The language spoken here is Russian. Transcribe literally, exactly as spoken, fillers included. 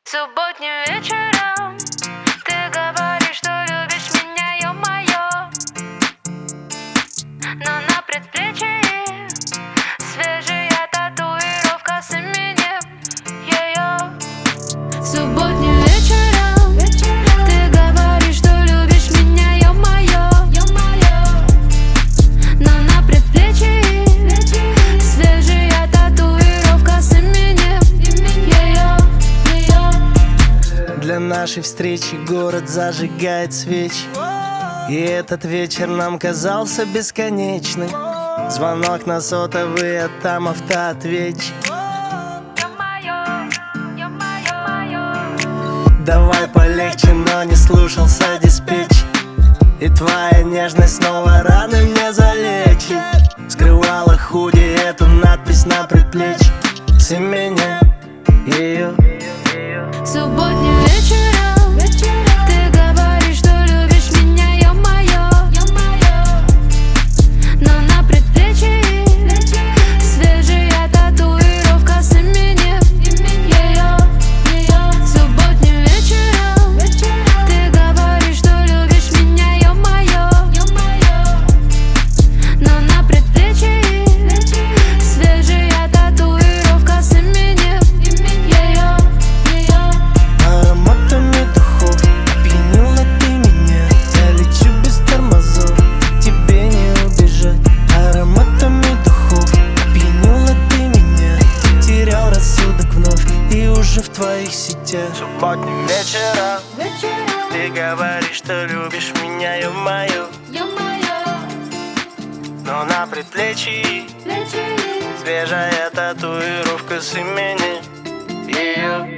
Субботним вечером ты говоришь, что любишь меня, ё-моё. Но на предплечье свежая татуировка с именем её. Субботним вечером ты говоришь, что любишь меня, ё-моё. Но на предплечье свежая татуировка с именем её. Для нашей встречи город зажигает свечи, и этот вечер нам казался бесконечным. Звонок на сотовый, а там автоответчик. Давай полегче, но не слушался диспетчер, и твоя нежность снова раны мне залечит. Скрывала худи эту надпись на предплечье с именем ее. Субботним вечером ты говоришь, что любишь меня, ё-моё. Но на предплечье свежая татуировка с именем её. Субботним вечером ты говоришь, что любишь меня, ё-моё. Но на предплечье свежая татуировка с именем её. Ароматами духов опьянила ты меня. Я лечу без тормозов, тебе не убежать. Ароматами духов опьянила ты меня. Потерял рассудок вновь и уже в твоих сетях. Субботним вечером ты говоришь, что любишь меня, ё-моё. Но на предплечье свежая татуировка с именем ее.